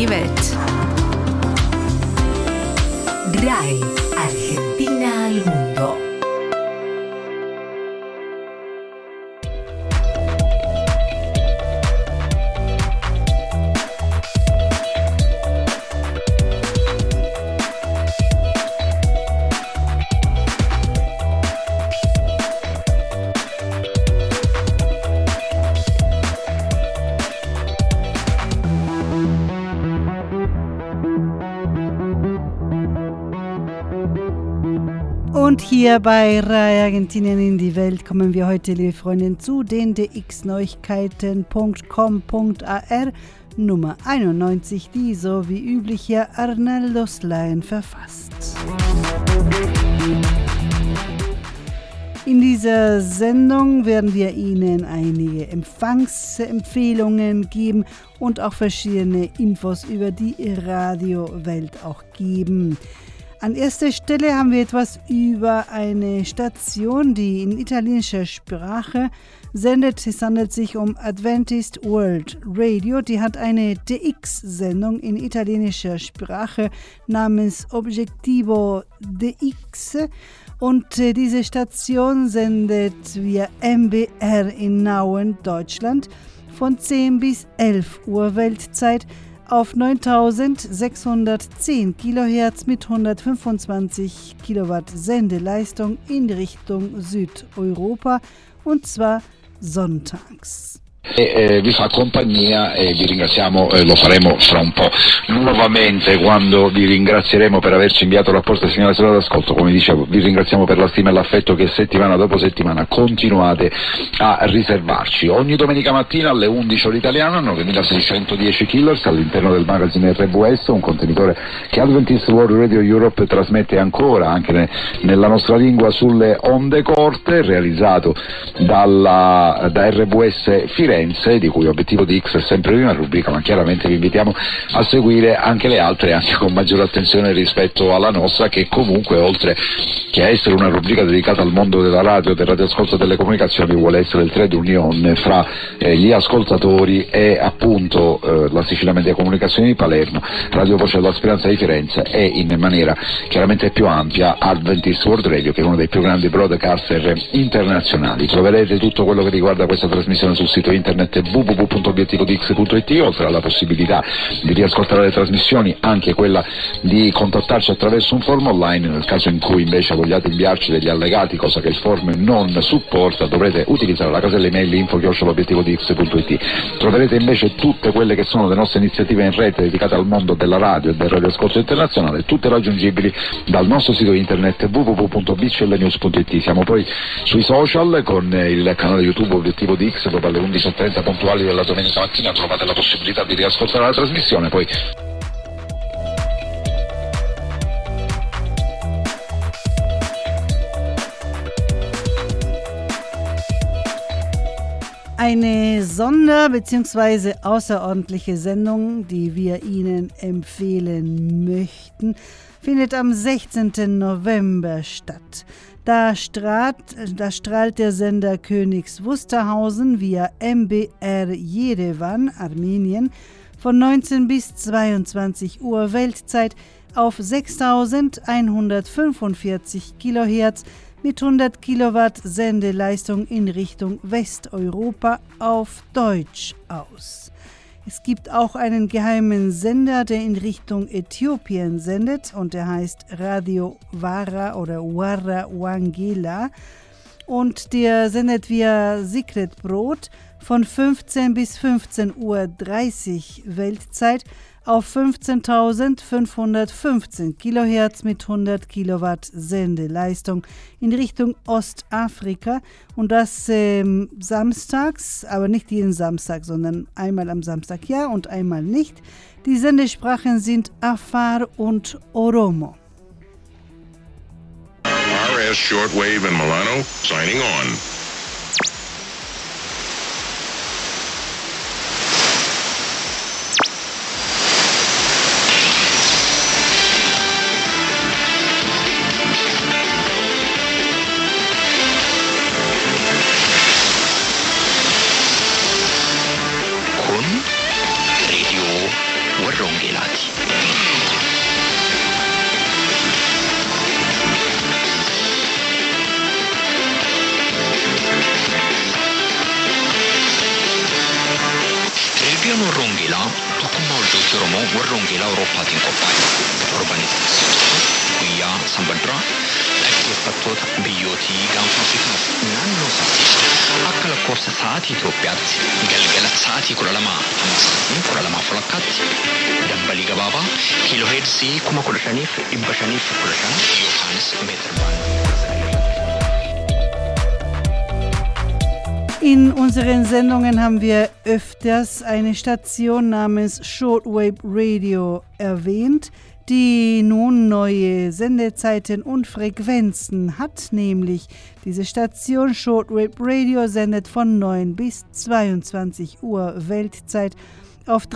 ogni Welt. RAI Argentina al mondo. Und hier bei RAI Argentinien in die Welt kommen wir heute, liebe Freundinnen, zu den dxneuigkeiten.com.ar Nummer 91, die so wie üblich hier Arnaldo Slayen verfasst. In dieser Sendung werden wir Ihnen einige Empfangsempfehlungen geben und auch verschiedene Infos über die Radiowelt auch geben. An erster Stelle haben wir etwas über eine Station, die in italienischer Sprache sendet. Es handelt sich um Adventist World Radio. Die hat eine DX-Sendung in italienischer Sprache namens Objetivo DX. Und diese Station sendet via MBR in Nauen, Deutschland, von 10 bis 11 Uhr Weltzeit auf 9610 kHz mit 125 Kilowatt Sendeleistung in Richtung Südeuropa, und zwar sonntags. Vi fa compagnia e vi ringraziamo, lo faremo fra un po' nuovamente quando vi ringrazieremo per averci inviato il rapporto e segnalazione d'ascolto. Come dicevo, vi ringraziamo per la stima e l'affetto che settimana dopo settimana continuate a riservarci. Ogni domenica mattina alle 11 ore italiana, 9610 kHz all'interno del magazine RWS, un contenitore che Adventist World Radio Europe trasmette ancora anche nella nostra lingua sulle onde corte, realizzato da RWS Firenze, di cui Obiettivo di X è sempre prima rubrica, ma chiaramente vi invitiamo a seguire anche le altre, anche con maggiore attenzione rispetto alla nostra, che comunque, oltre che a essere una rubrica dedicata al mondo della radio, del radioascolto e delle comunicazioni, vuole essere il trade union fra gli ascoltatori e appunto la Sicilia Media Comunicazioni di Palermo, Radio Voce della Speranza di Firenze e in maniera chiaramente più ampia Adventist World Radio, che è uno dei più grandi broadcaster internazionali. Troverete tutto quello che riguarda questa trasmissione sul sito internet www.obiettivodx.it, oltre alla possibilità di riascoltare le trasmissioni, anche quella di contattarci attraverso un form online. Nel caso in cui invece vogliate inviarci degli allegati, cosa che il form non supporta, dovrete utilizzare la casella email info@obiettivodx.it. Troverete invece tutte quelle che sono le nostre iniziative in rete dedicate al mondo della radio e del radioascolto internazionale, tutte raggiungibili dal nostro sito internet www.bclnews.it. Siamo poi sui social con il canale YouTube Obiettivo di X, dove alle 11:30 puntuali della domenica mattina trovate la possibilità di riascoltare la trasmissione. Poi Eine bzw. außerordentliche Sendung, die wir Ihnen empfehlen möchten, findet am 16. November statt. Da strahlt der Sender Königs Wusterhausen via MBR Jerewan, Armenien, von 19 bis 22 Uhr Weltzeit auf 6145 kHz mit 100 Kilowatt Sendeleistung in Richtung Westeuropa auf Deutsch aus. Es gibt auch einen geheimen Sender, der in Richtung Äthiopien sendet, und der heißt Radio Wara oder Wara Wangela, und der sendet via Secret Brot von 15 bis 15:30 Uhr Weltzeit auf 15.515 kHz mit 100 Kilowatt Sendeleistung in Richtung Ostafrika, und das samstags, aber nicht jeden Samstag, sondern einmal am Samstag ja und einmal nicht. Die Sendesprachen sind Afar und Oromo. RS Shortwave in Milano, signing on. Radio Warrongela. Oromoo warra Wangeelaa Awurooppaatiin qophaa'e. Torbanitti guyyaa sanbadduraa dhaggeeffattoota biyyootii gaanfa Afrikaaf naannoo isaatti akka lakkoofsa sa'aatii Itoophiyaatti galgala sa'aatii 12 hamma sa'aatii 12:00 dambalii gabaabaa kiilooheerzii 15,515 yookaanis meetir baandii. In unseren Sendungen haben wir öfters eine Station namens Shortwave Radio erwähnt, die nun neue Sendezeiten und Frequenzen hat, nämlich diese Station Shortwave Radio sendet von 9 bis 22 Uhr Weltzeit auf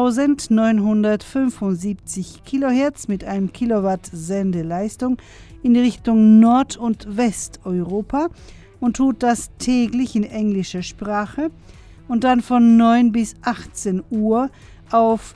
3975 Kilohertz mit einem Kilowatt Sendeleistung in Richtung Nord- und Westeuropa und tut das täglich in englischer Sprache und dann von 9 bis 18 Uhr auf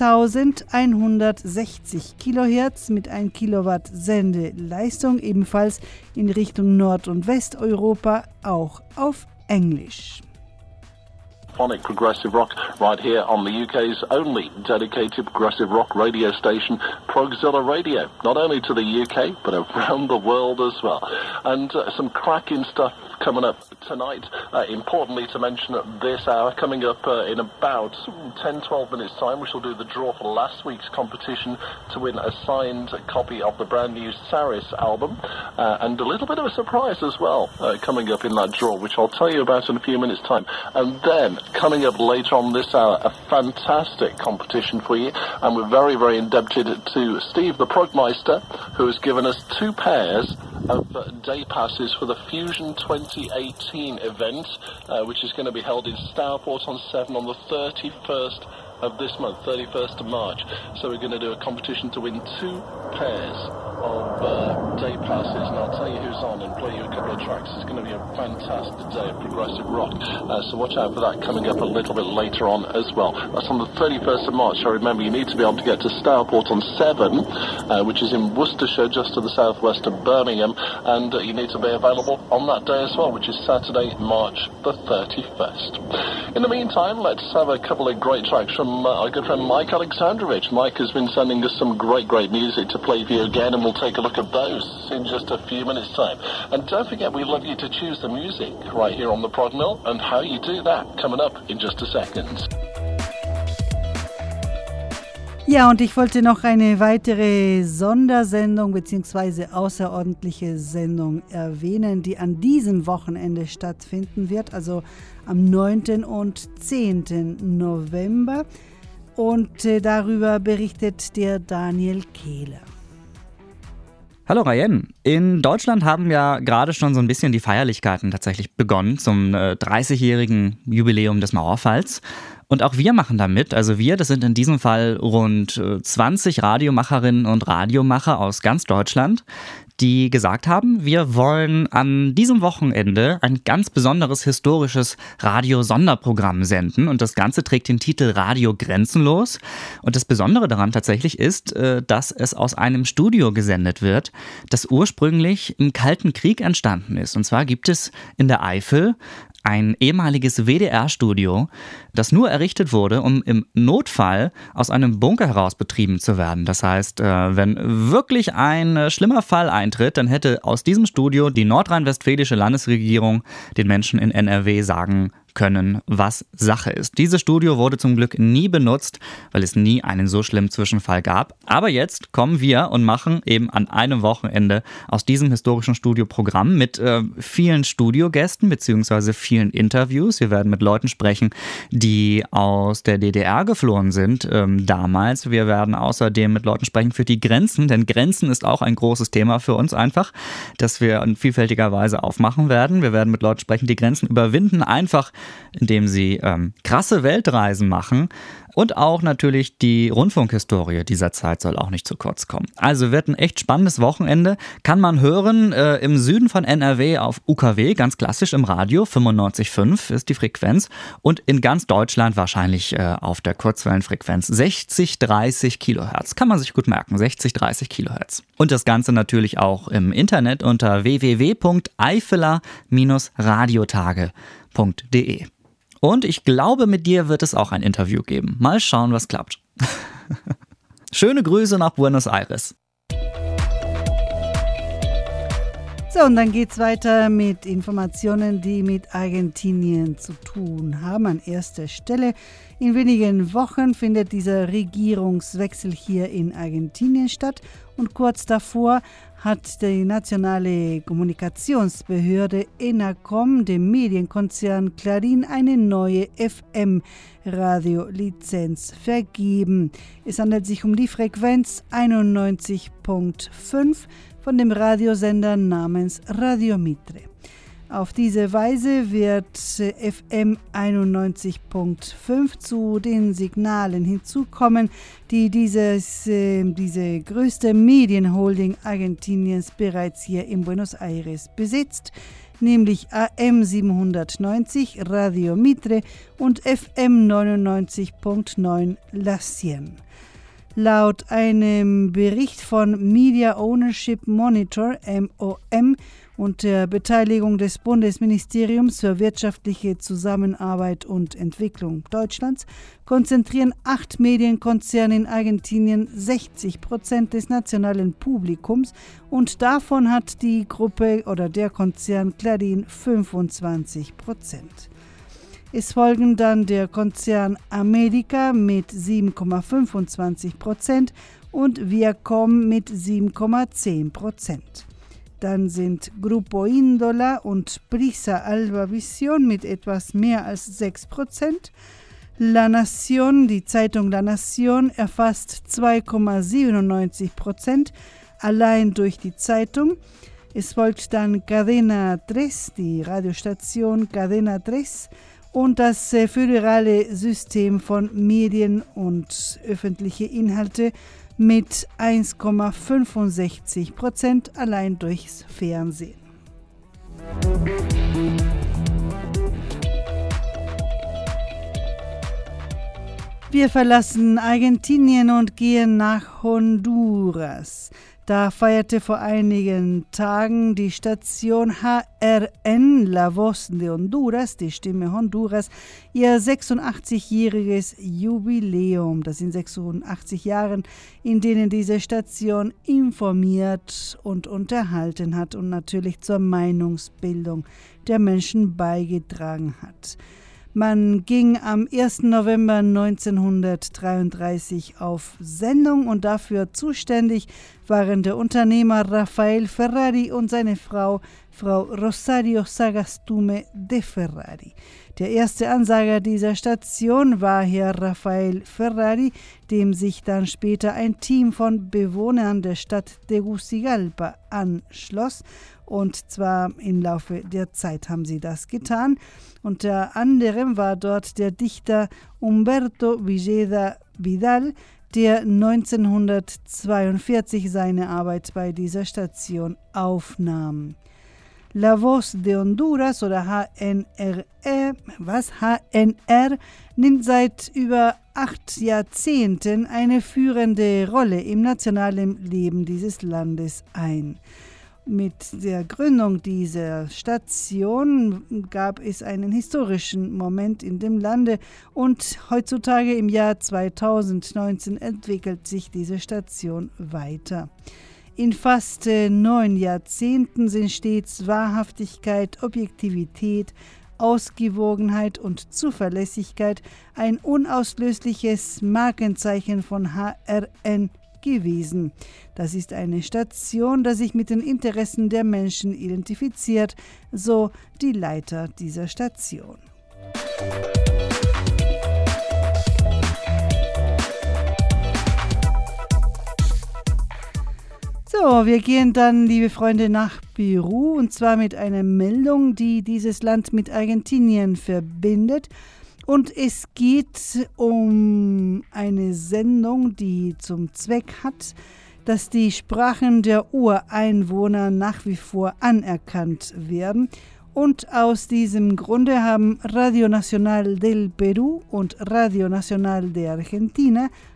6160 Kilohertz mit 1 Kilowatt Sendeleistung, ebenfalls in Richtung Nord- und Westeuropa, auch auf Englisch. Phonic progressive rock right here on the UK's only dedicated progressive rock radio station, Progzilla Radio, not only to the UK but around the world as well. And some cracking stuff coming up tonight. Importantly to mention at this hour, coming up in about 10-12 minutes time, we shall do the draw for last week's competition to win a signed copy of the brand new Saris album, and a little bit of a surprise as well coming up in that draw, which I'll tell you about in a few minutes time. And then coming up later on this hour, a fantastic competition for you, and we're very, very indebted to Steve the Progmeister, who has given us 2 pairs of day passes for the Fusion 2018 event, which is going to be held in Stourport-on-Severn on the 31st of this month, 31st of March. So we're going to do a competition to win 2 pairs of day passes, and I'll tell you who's on and play you a couple of tracks. It's going to be a fantastic day of progressive rock, so watch out for that coming up a little bit later on as well. That's on the 31st of March. So remember, you need to be able to get to Stourport-on-Severn, which is in Worcestershire, just to the southwest of Birmingham, and you need to be available on that day as well, which is Saturday, March the 31st. In the meantime, let's have a couple of great tracks from our good friend Mike Alexandrovich. Mike has been sending us some great music to play for you again, and we'll take a look at those in just a few minutes' time. And don't forget, we'd love you to choose the music right here on the Prog Mill, and how you do that coming up in just a second. Ja, und ich wollte noch eine weitere Sondersendung bzw. außerordentliche Sendung erwähnen, die an diesem Wochenende stattfinden wird, also am 9. und 10. November. Und darüber berichtet der Daniel Kehler. Hallo Rayen. In Deutschland haben ja gerade schon so ein bisschen die Feierlichkeiten tatsächlich begonnen zum 30-jährigen Jubiläum des Mauerfalls. Und auch wir machen da mit. Also wir, das sind in diesem Fall rund 20 Radiomacherinnen und Radiomacher aus ganz Deutschland, die gesagt haben, wir wollen an diesem Wochenende ein ganz besonderes historisches Radio-Sonderprogramm senden. Und das Ganze trägt den Titel Radio Grenzenlos. Und das Besondere daran tatsächlich ist, dass es aus einem Studio gesendet wird, das ursprünglich im Kalten Krieg entstanden ist. Und zwar gibt es in der Eifel ein ehemaliges WDR-Studio, das nur errichtet wurde, um im Notfall aus einem Bunker heraus betrieben zu werden. Das heißt, wenn wirklich ein schlimmer Fall eintritt, dann hätte aus diesem Studio die nordrhein-westfälische Landesregierung den Menschen in NRW sagen können, was Sache ist. Dieses Studio wurde zum Glück nie benutzt, weil es nie einen so schlimmen Zwischenfall gab. Aber jetzt kommen wir und machen eben an einem Wochenende aus diesem historischen Studioprogramm mit vielen Studiogästen bzw. vielen Interviews. Wir werden mit Leuten sprechen, die aus der DDR geflohen sind damals. Wir werden außerdem mit Leuten sprechen für die Grenzen, denn Grenzen ist auch ein großes Thema für uns einfach, das wir in vielfältiger Weise aufmachen werden. Wir werden mit Leuten sprechen, die Grenzen überwinden, einfach indem sie krasse Weltreisen machen. Und auch natürlich die Rundfunkhistorie dieser Zeit soll auch nicht zu kurz kommen. Also wird ein echt spannendes Wochenende. Kann man hören im Süden von NRW auf UKW, ganz klassisch im Radio, 95,5 ist die Frequenz. Und in ganz Deutschland wahrscheinlich auf der Kurzwellenfrequenz 60-30 Kilohertz. Kann man sich gut merken, 60-30 Kilohertz. Und das Ganze natürlich auch im Internet unter www.eifeler-radiotage.de. Und ich glaube, mit dir wird es auch ein Interview geben. Mal schauen, was klappt. Schöne Grüße nach Buenos Aires. So, und dann geht's weiter mit Informationen, die mit Argentinien zu tun haben. An erster Stelle, in wenigen Wochen findet dieser Regierungswechsel hier in Argentinien statt. Und kurz davor hat die nationale Kommunikationsbehörde ENACOM dem Medienkonzern Clarín eine neue FM-Radio-Lizenz vergeben. Es handelt sich um die Frequenz 91.5 von dem Radiosender namens Radio Mitre. Auf diese Weise wird FM 91.5 zu den Signalen hinzukommen, die diese größte Medienholding Argentiniens bereits hier in Buenos Aires besitzt, nämlich AM 790 Radio Mitre und FM 99.9 La 100. Laut einem Bericht von Media Ownership Monitor, MOM, und der Beteiligung des Bundesministeriums für wirtschaftliche Zusammenarbeit und Entwicklung Deutschlands konzentrieren 8 Medienkonzerne in Argentinien 60% des nationalen Publikums und davon hat die Gruppe oder der Konzern Clarín 25%. Es folgen dann der Konzern America mit 7,25% und Viacom mit 7,10%. Dann sind Grupo Índola und Prisa Alba Visión mit etwas mehr als 6%. La Nación, die Zeitung La Nación, erfasst 2,97%, allein durch die Zeitung. Es folgt dann Cadena 3, die Radiostation Cadena 3, und das föderale System von Medien und öffentliche Inhalte mit 1,65% allein durchs Fernsehen. Wir verlassen Argentinien und gehen nach Honduras. Da feierte vor einigen Tagen die Station HRN, La Voz de Honduras, die Stimme Honduras, ihr 86-jähriges Jubiläum. Das sind 86 Jahre, in denen diese Station informiert und unterhalten hat und natürlich zur Meinungsbildung der Menschen beigetragen hat. Man ging am 1. November 1933 auf Sendung und dafür zuständig waren der Unternehmer Rafael Ferrari und seine Frau Rosario Sagastume de Ferrari. Der erste Ansager dieser Station war Herr Rafael Ferrari, dem sich dann später ein Team von Bewohnern der Stadt Tegucigalpa anschloss. Und zwar im Laufe der Zeit haben sie das getan. Unter anderem war dort der Dichter Humberto Villeda Vidal, der 1942 seine Arbeit bei dieser Station aufnahm. La Voz de Honduras oder HNR nimmt seit über 8 Jahrzehnten eine führende Rolle im nationalen Leben dieses Landes ein. Mit der Gründung dieser Station gab es einen historischen Moment in dem Lande und heutzutage im Jahr 2019 entwickelt sich diese Station weiter. In fast 9 Jahrzehnten sind stets Wahrhaftigkeit, Objektivität, Ausgewogenheit und Zuverlässigkeit ein unauslöschliches Markenzeichen von HRN gewesen. Das ist eine Station, die sich mit den Interessen der Menschen identifiziert, so die Leiter dieser Station. So, wir gehen dann, liebe Freunde, nach Peru und zwar mit einer Meldung, die dieses Land mit Argentinien verbindet. Und es geht um eine Sendung, die zum Zweck hat, dass die Sprachen der Ureinwohner nach wie vor anerkannt werden. Und aus diesem Grunde haben Radio Nacional del Perú und Radio Nacional de Argentina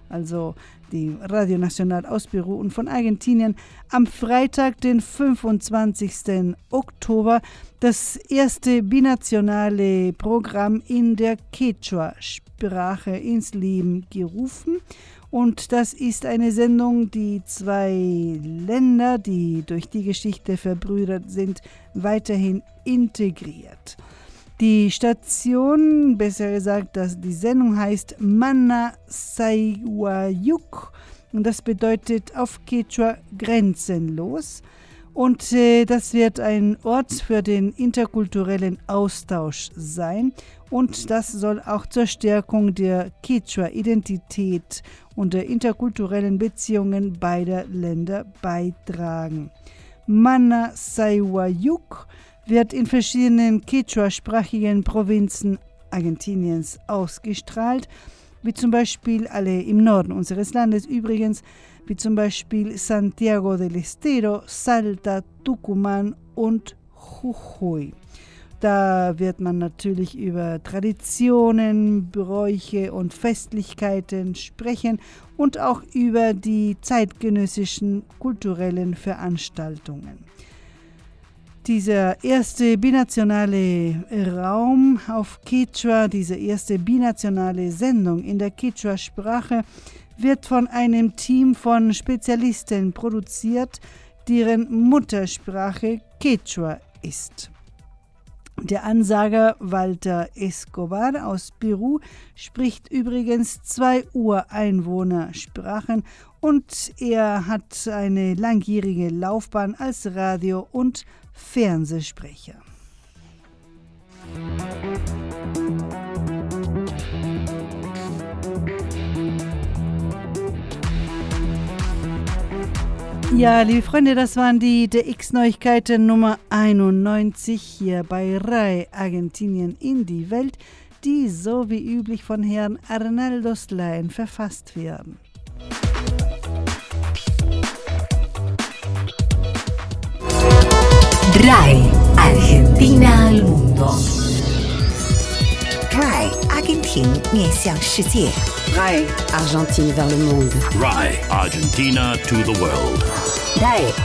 also die Radio Nacional aus Peru und von Argentinien, am Freitag, den 25. Oktober, das erste binationale Programm in der Quechua-Sprache ins Leben gerufen. Und das ist eine Sendung, die zwei Länder, die durch die Geschichte verbrüdert sind, weiterhin integriert. Die Station, besser gesagt, die Sendung heißt Mana Sayhuayuk und das bedeutet auf Quechua grenzenlos. Und das wird ein Ort für den interkulturellen Austausch sein und das soll auch zur Stärkung der Quechua-Identität und der interkulturellen Beziehungen beider Länder beitragen. Mana Sayhuayuk wird in verschiedenen Quechua-sprachigen Provinzen Argentiniens ausgestrahlt, wie zum Beispiel alle im Norden unseres Landes übrigens, wie zum Beispiel Santiago del Estero, Salta, Tucumán und Jujuy. Da wird man natürlich über Traditionen, Bräuche und Festlichkeiten sprechen und auch über die zeitgenössischen kulturellen Veranstaltungen. Dieser erste binationale Raum auf Quechua, diese erste binationale Sendung in der Quechua-Sprache, wird von einem Team von Spezialisten produziert, deren Muttersprache Quechua ist. Der Ansager Walter Escobar aus Peru spricht übrigens 2 Ureinwohnersprachen und er hat eine langjährige Laufbahn als Radio- und Fernsehsprecher. Ja, liebe Freunde, das waren die DX-Neuigkeiten Nummer 91 hier bei RAI Argentinien in die Welt, die so wie üblich von Herrn Arnaldo Slaen verfasst werden. RAI Argentina al mundo. RAI Argentina 面向世界。RAI Argentine vers le monde. RAI Argentina to the world. RAI